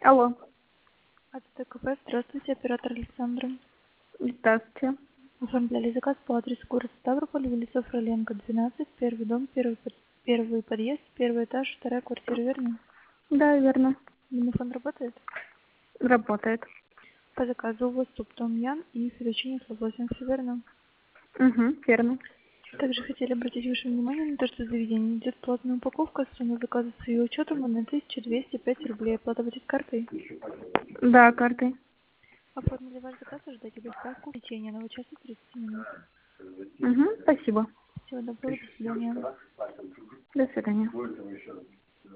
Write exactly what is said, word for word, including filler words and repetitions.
Алло. АТТ кафе, здравствуйте, оператор Александра. Здравствуйте. Оформляли заказ по адресу город Ставрополь, улица Фроленко, двенадцать, первый дом, первый, под- первый подъезд, первый этаж, вторая квартира, верно? Да, верно. Домофон работает? Работает. По заказу у вас суп том ян и фетучини с лососем, все верно? Угу, верно. Также хотели обратить ваше внимание на то, что в заведении идет платная упаковка, сумма заказа с ее учетом одна тысяча двести пять рублей. Оплата будет картой. Да, картой. Оформили ваш заказ, ожидайте доставку в течение одного часа тридцать минут. Угу, спасибо. Всего доброго, до свидания. До свидания.